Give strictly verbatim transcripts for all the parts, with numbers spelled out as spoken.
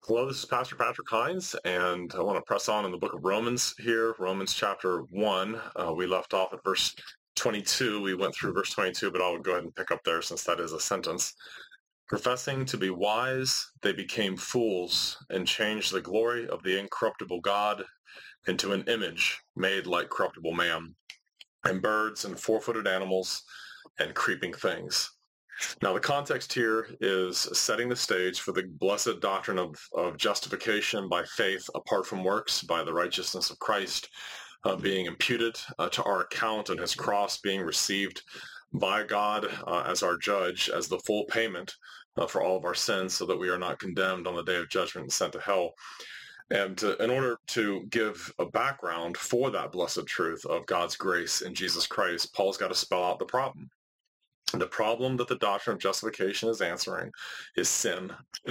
Hello, this is Pastor Patrick Hines, and I want to press on in the book of Romans here, Romans chapter one. Uh, we left off at verse twenty-two. We went through verse twenty-two, but I'll go ahead and pick up there since that is a sentence. Professing to be wise, they became fools and changed the glory of the incorruptible God into an image made like corruptible man, and birds and four-footed animals and creeping things. Now, the context here is setting the stage for the blessed doctrine of, of justification by faith apart from works, by the righteousness of Christ uh, being imputed uh, to our account and his cross being received by God uh, as our judge, as the full payment uh, for all of our sins, so that we are not condemned on the day of judgment and sent to hell. And uh, in order to give a background for that blessed truth of God's grace in Jesus Christ, Paul's got to spell out the problem. The problem that the doctrine of justification is answering is sin.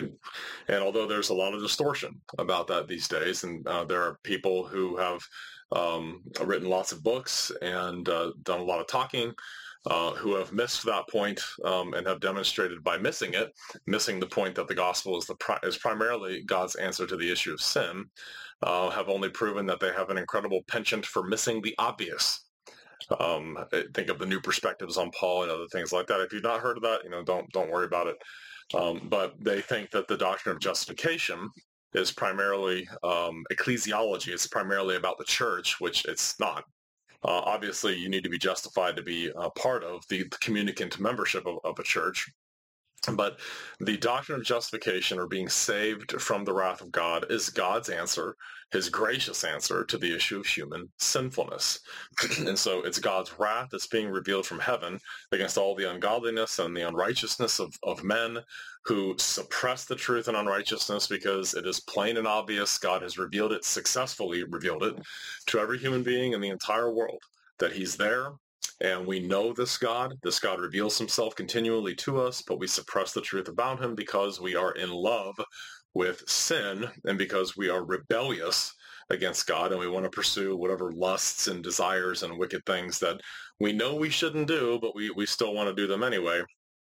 And although there's a lot of distortion about that these days, and uh, there are people who have um, written lots of books and uh, done a lot of talking, uh, who have missed that point um, and have demonstrated by missing it, missing the point that the gospel is, the pri- is primarily God's answer to the issue of sin, uh, have only proven that they have an incredible penchant for missing the obvious. Um, think of the new perspectives on Paul and other things like that. If you've not heard of that, you know, don't don't worry about it. Um, but they think that the doctrine of justification is primarily um, ecclesiology. It's primarily about the church, which it's not. Uh, obviously, you need to be justified to be a part of the communicant membership of, of a church. But the doctrine of justification, or being saved from the wrath of God, is God's answer, his gracious answer to the issue of human sinfulness. And so it's God's wrath that's being revealed from heaven against all the ungodliness and the unrighteousness of, of men who suppress the truth and unrighteousness, because it is plain and obvious. God has revealed it, successfully revealed it to every human being in the entire world, that he's there. And we know this God. This God reveals himself continually to us, but we suppress the truth about him because we are in love with sin and because we are rebellious against God, and we want to pursue whatever lusts and desires and wicked things that we know we shouldn't do, but we, we still want to do them anyway.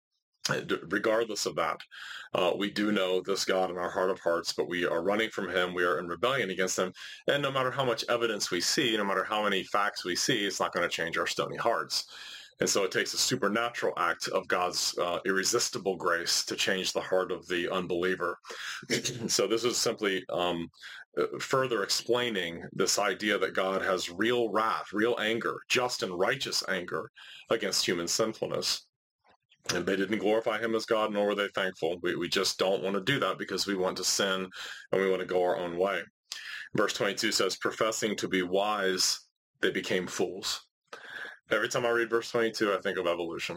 Regardless of that, uh, we do know this God in our heart of hearts, but we are running from him. We are in rebellion against him. And no matter how much evidence we see, no matter how many facts we see, it's not going to change our stony hearts. And so it takes a supernatural act of God's uh, irresistible grace to change the heart of the unbeliever. So this is simply um, further explaining this idea that God has real wrath, real anger, just and righteous anger against human sinfulness. And they didn't glorify him as God, nor were they thankful. We, we just don't want to do that because we want to sin and we want to go our own way. Verse twenty-two says, professing to be wise, they became fools. Every time I read verse twenty-two, I think of evolution.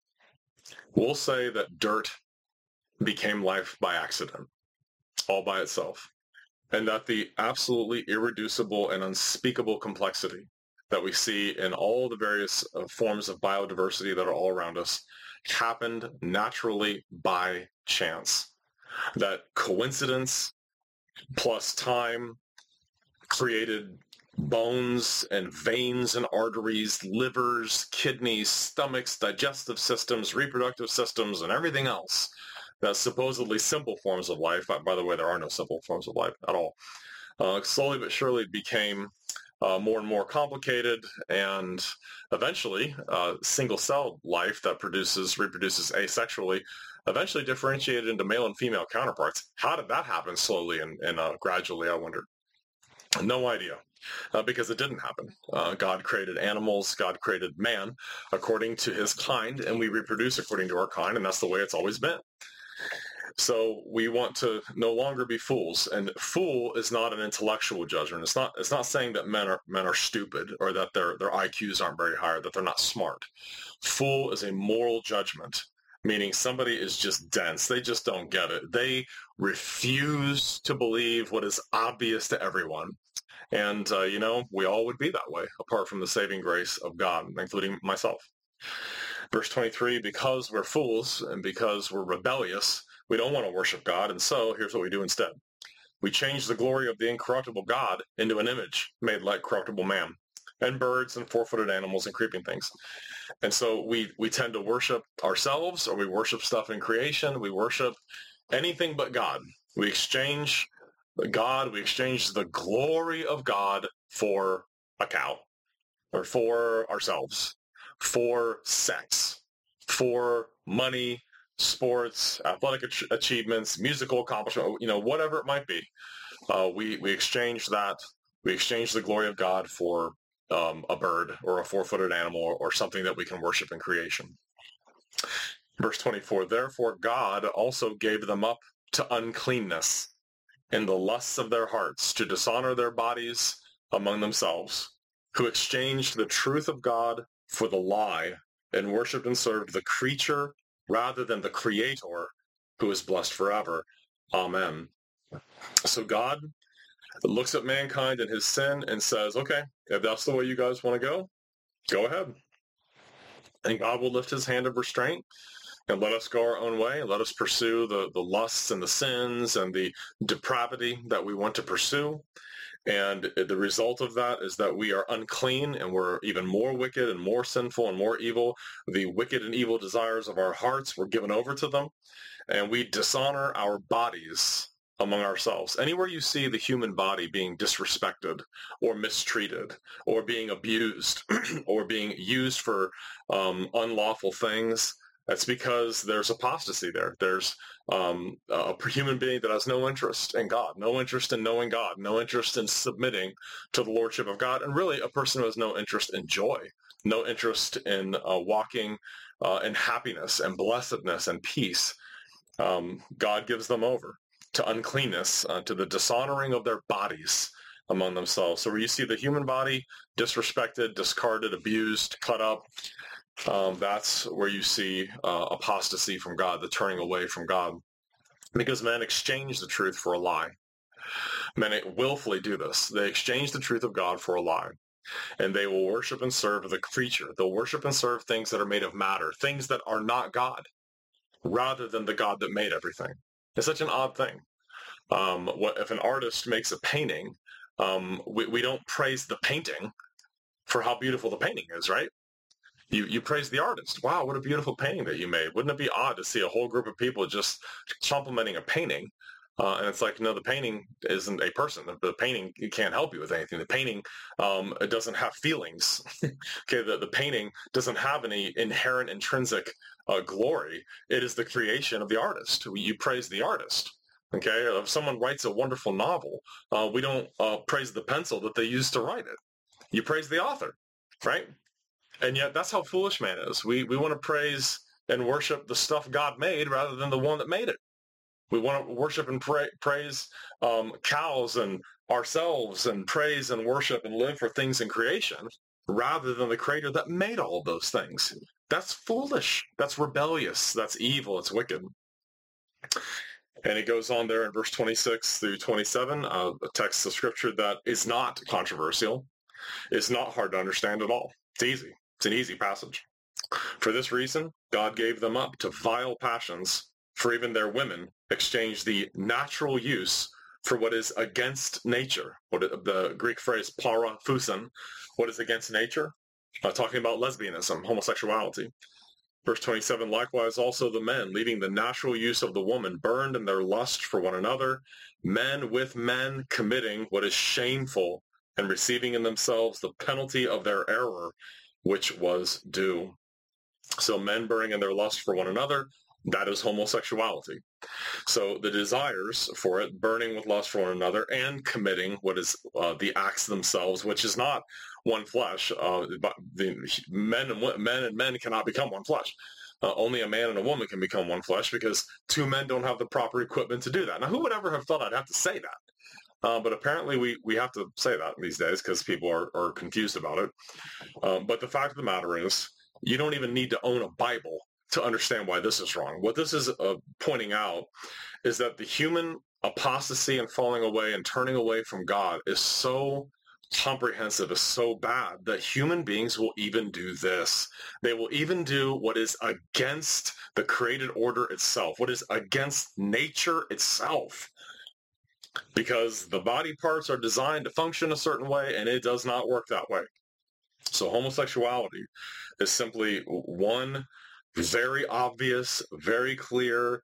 We'll say that dirt became life by accident, all by itself, and that the absolutely irreducible and unspeakable complexity that we see in all the various uh, forms of biodiversity that are all around us happened naturally by chance. That coincidence plus time created bones and veins and arteries, livers, kidneys, stomachs, digestive systems, reproductive systems, and everything else. That's supposedly simple forms of life. By the way, there are no simple forms of life at all. Uh, slowly but surely became Uh, more and more complicated, and eventually uh, single-celled life that produces, reproduces asexually, eventually differentiated into male and female counterparts. How did that happen slowly and, and uh, gradually, I wondered? No idea, uh, because it didn't happen. Uh, God created animals, God created man according to his kind, and we reproduce according to our kind, and that's the way it's always been. So we want to no longer be fools, and fool is not an intellectual judgment. It's not. It's not saying that men are men are stupid or that their their I Qs aren't very high or that they're not smart. Fool is a moral judgment, meaning somebody is just dense. They just don't get it. They refuse to believe what is obvious to everyone. And uh, you know, we all would be that way, apart from the saving grace of God, including myself. Verse twenty-three: because we're fools and because we're rebellious, we don't want to worship God, and so here's what we do instead. We change the glory of the incorruptible God into an image made like corruptible man, and birds and four-footed animals and creeping things. And so we, we tend to worship ourselves, or we worship stuff in creation. We worship anything but God. We exchange God, we exchange the glory of God for a cow, or for ourselves, for sex, for money, sports, athletic ach- achievements, musical accomplishment, you know, whatever it might be. Uh, we, we exchange that. We exchange the glory of God for um, a bird or a four-footed animal or, or something that we can worship in creation. Verse twenty-four, therefore God also gave them up to uncleanness in the lusts of their hearts, to dishonor their bodies among themselves, who exchanged the truth of God for the lie, and worshipped and served the creature rather than the Creator, who is blessed forever. Amen. So God looks at mankind and his sin and says, okay, if that's the way you guys want to go, go ahead. And God will lift his hand of restraint and let us go our own way, and let us pursue the, the lusts and the sins and the depravity that we want to pursue. And the result of that is that we are unclean, and we're even more wicked and more sinful and more evil. The wicked and evil desires of our hearts, we're given over to them, and we dishonor our bodies among ourselves. Anywhere you see the human body being disrespected or mistreated or being abused or being used for um, unlawful things, that's because there's apostasy there. There's um, a human being that has no interest in God, no interest in knowing God, no interest in submitting to the lordship of God, and really a person who has no interest in joy, no interest in uh, walking uh, in happiness and blessedness and peace. Um, God gives them over to uncleanness, uh, to the dishonoring of their bodies among themselves. So where you see the human body disrespected, discarded, abused, cut up, Um, that's where you see uh, apostasy from God, the turning away from God, because men exchange the truth for a lie. Men willfully do this. They exchange the truth of God for a lie, and they will worship and serve the creature. They'll worship and serve things that are made of matter, things that are not God, rather than the God that made everything. It's such an odd thing. Um, what, if an artist makes a painting, um, we, we don't praise the painting for how beautiful the painting is, right? You you praise the artist. Wow, what a beautiful painting that you made. Wouldn't it be odd to see a whole group of people just complimenting a painting? Uh, and it's like, no, the painting isn't a person. The, the painting can't help you with anything. The painting um, it doesn't have feelings. Okay, the, the painting doesn't have any inherent intrinsic uh, glory. It is the creation of the artist. You praise the artist. Okay, if someone writes a wonderful novel, uh, we don't uh, praise the pencil that they used to write it. You praise the author, right? And yet that's how foolish man is. We we want to praise and worship the stuff God made rather than the one that made it. We want to worship and pray, praise um, cows and ourselves, and praise and worship and live for things in creation rather than the creator that made all of those things. That's foolish. That's rebellious. That's evil. It's wicked. And it goes on there in verse twenty-six through twenty-seven, uh, a text of scripture that is not controversial. It's not hard to understand at all. It's easy. It's an easy passage. For this reason, God gave them up to vile passions, for even their women exchanged the natural use for what is against nature. What it, the Greek phrase para phusin, what is against nature? Uh, talking about lesbianism, homosexuality. Verse twenty-seven, likewise also the men, leaving the natural use of the woman, burned in their lust for one another, men with men committing what is shameful, and receiving in themselves the penalty of their error, which was due. So men burning in their lust for one another, that is homosexuality. So the desires for it, burning with lust for one another, and committing what is uh, the acts themselves, which is not one flesh. Uh, but the men and men and men cannot become one flesh. Uh, only a man and a woman can become one flesh, because two men don't have the proper equipment to do that. Now, who would ever have thought I'd have to say that? Uh, but apparently we, we have to say that these days because people are, are confused about it. Um, but the fact of the matter is, you don't even need to own a Bible to understand why this is wrong. What this is uh, pointing out is that the human apostasy and falling away and turning away from God is so comprehensive, is so bad, that human beings will even do this. They will even do what is against the created order itself, what is against nature itself. Because the body parts are designed to function a certain way, and it does not work that way. So homosexuality is simply one very obvious, very clear,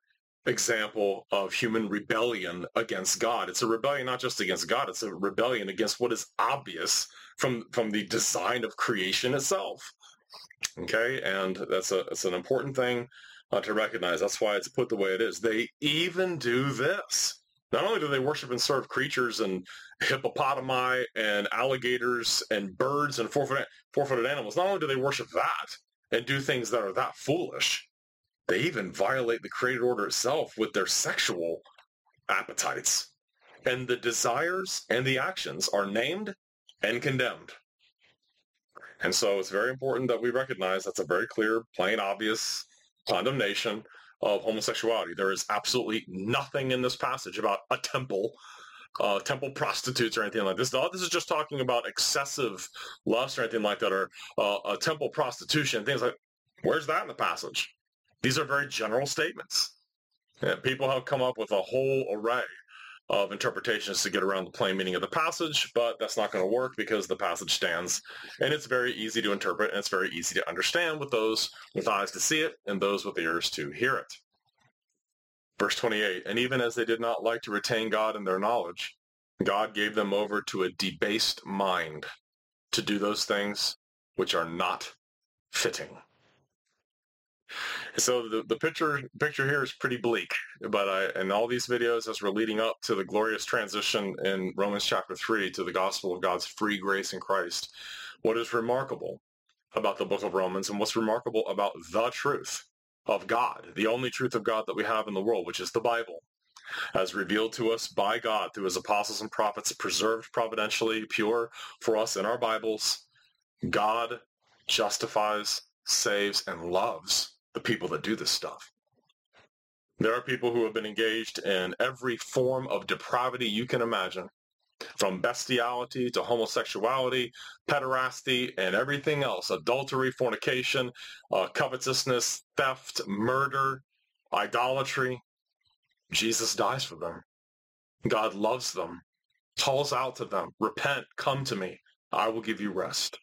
example of human rebellion against God. It's a rebellion not just against God, it's a rebellion against what is obvious from, from the design of creation itself. Okay, and that's a that's an important thing uh, to recognize. That's why it's put the way it is. They even do this. Not only do they worship and serve creatures and hippopotami and alligators and birds and four-footed, four-footed animals, not only do they worship that and do things that are that foolish, they even violate the created order itself with their sexual appetites. And the desires and the actions are named and condemned. And so it's very important that we recognize that's a very clear, plain, obvious condemnation of homosexuality. There is absolutely nothing in this passage about a temple, uh, temple prostitutes or anything like this. No, this is just talking about excessive lust or anything like that, or uh, a temple prostitution, things like, where's that in the passage? These are very general statements. Yeah, people have come up with a whole array of interpretations to get around the plain meaning of the passage, but that's not going to work because the passage stands, and it's very easy to interpret, and it's very easy to understand with those with eyes to see it and those with ears to hear it. Verse twenty-eight, and even as they did not like to retain God in their knowledge, God gave them over to a debased mind to do those things which are not fitting. So the, the picture picture here is pretty bleak, but I, in all these videos as we're leading up to the glorious transition in Romans chapter three to the gospel of God's free grace in Christ, what is remarkable about the book of Romans and what's remarkable about the truth of God, the only truth of God that we have in the world, which is the Bible, as revealed to us by God through his apostles and prophets, preserved providentially, pure for us in our Bibles, God justifies, saves, and loves the people that do this stuff. There are people who have been engaged in every form of depravity you can imagine, from bestiality to homosexuality, pederasty, and everything else, adultery, fornication, uh, covetousness, theft, murder, idolatry. Jesus dies for them. God loves them, calls out to them, repent, come to me, I will give you rest.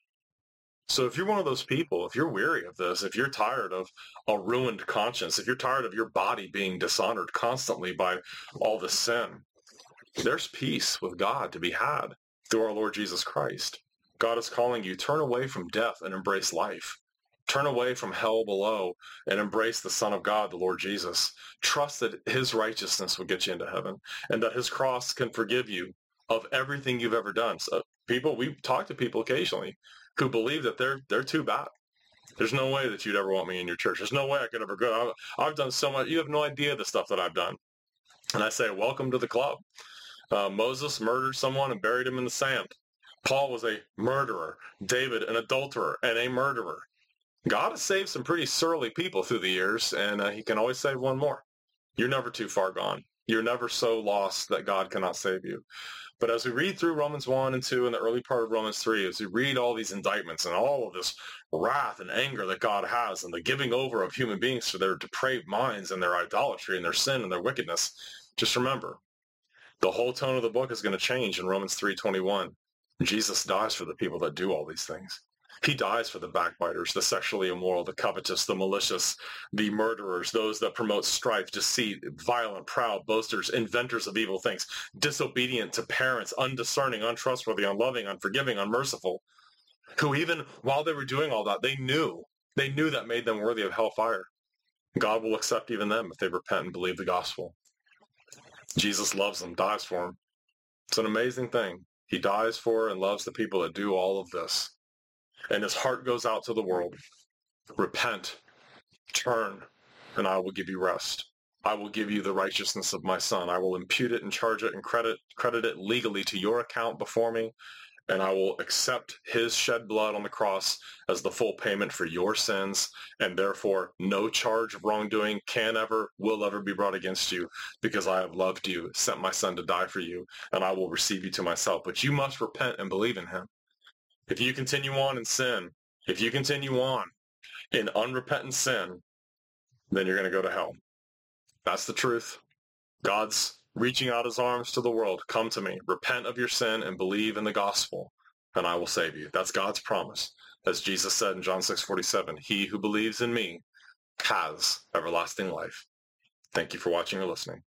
So if you're one of those people, if you're weary of this, if you're tired of a ruined conscience, if you're tired of your body being dishonored constantly by all the sin, there's peace with God to be had through our Lord Jesus Christ. God is calling you, turn away from death and embrace life. Turn away from hell below and embrace the Son of God, the Lord Jesus. Trust that his righteousness will get you into heaven and that his cross can forgive you of everything you've ever done. So people, we talk to people occasionally who believe that they're they're too bad. There's no way that you'd ever want me in your church. There's no way I could ever go. I've, I've done so much. You have no idea the stuff that I've done. And I say, welcome to the club. Uh, Moses murdered someone and buried him in the sand. Paul was a murderer. David, an adulterer and a murderer. God has saved some pretty surly people through the years, and uh, he can always save one more. You're never too far gone. You're never so lost that God cannot save you. But as we read through Romans one and two and the early part of Romans three, as we read all these indictments and all of this wrath and anger that God has and the giving over of human beings to their depraved minds and their idolatry and their sin and their wickedness, just remember, the whole tone of the book is going to change in Romans three twenty-one. Jesus dies for the people that do all these things. He dies for the backbiters, the sexually immoral, the covetous, the malicious, the murderers, those that promote strife, deceit, violent, proud, boasters, inventors of evil things, disobedient to parents, undiscerning, untrustworthy, unloving, unforgiving, unmerciful, who even while they were doing all that, they knew, they knew that made them worthy of hellfire. God will accept even them if they repent and believe the gospel. Jesus loves them, dies for them. It's an amazing thing. He dies for and loves the people that do all of this. And his heart goes out to the world. Repent, turn, and I will give you rest. I will give you the righteousness of my Son. I will impute it and charge it and credit, credit it legally to your account before me, and I will accept his shed blood on the cross as the full payment for your sins, and therefore no charge of wrongdoing can ever, will ever be brought against you, because I have loved you, sent my Son to die for you, and I will receive you to myself. But you must repent and believe in him. If you continue on in sin, if you continue on in unrepentant sin, then you're going to go to hell. That's the truth. God's reaching out his arms to the world. Come to me, repent of your sin and believe in the gospel, and I will save you. That's God's promise. As Jesus said in John six forty-seven, he who believes in me has everlasting life. Thank you for watching or listening.